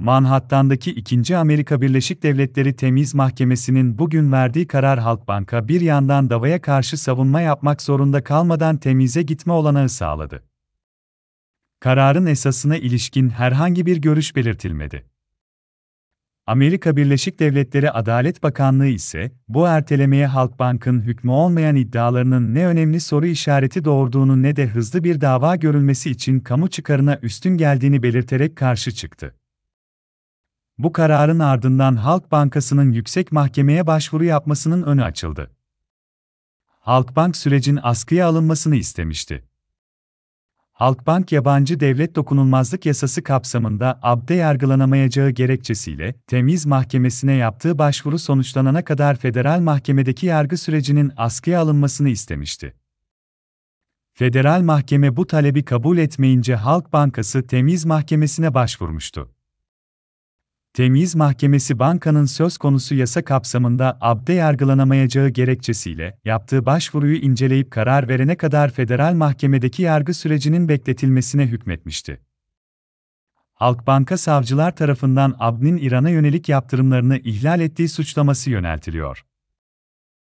Manhattan'daki 2. Amerika Birleşik Devletleri Temiz Mahkemesi'nin bugün verdiği karar Halkbank'a bir yandan davaya karşı savunma yapmak zorunda kalmadan temize gitme olanağı sağladı. Kararın esasına ilişkin herhangi bir görüş belirtilmedi. Amerika Birleşik Devletleri Adalet Bakanlığı ise, bu ertelemeye Halkbank'ın hükmü olmayan iddialarının ne önemli soru işareti doğurduğunu ne de hızlı bir dava görülmesi için kamu çıkarına üstün geldiğini belirterek karşı çıktı. Bu kararın ardından Halk Bankası'nın yüksek mahkemeye başvuru yapmasının önü açıldı. Halkbank sürecin askıya alınmasını istemişti. Halkbank yabancı devlet dokunulmazlık yasası kapsamında ABD'de yargılanamayacağı gerekçesiyle Temiz Mahkemesi'ne yaptığı başvuru sonuçlanana kadar federal mahkemedeki yargı sürecinin askıya alınmasını istemişti. Federal mahkeme bu talebi kabul etmeyince Halk Bankası Temiz Mahkemesi'ne başvurmuştu. Temiz Mahkemesi bankanın söz konusu yasa kapsamında ABD'de yargılanamayacağı gerekçesiyle yaptığı başvuruyu inceleyip karar verene kadar federal mahkemedeki yargı sürecinin bekletilmesine hükmetmişti. Halkbank'a savcılar tarafından ABD'nin İran'a yönelik yaptırımlarını ihlal ettiği suçlaması yöneltiliyor.